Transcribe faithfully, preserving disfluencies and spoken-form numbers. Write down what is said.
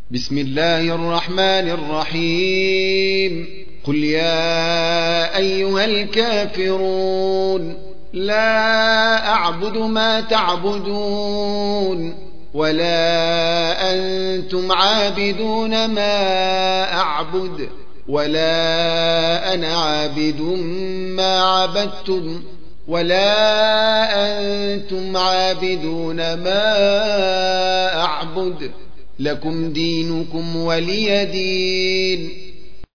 بسم الله الرحمن الرحيم. قل يا أيها الكافرون لا أعبد ما تعبدون ولا أنتم عابدون ما أعبد ولا أنا عابد ما عبدتم ولا أنتم عابدون ما أعبد لكم دينكم ولي دين.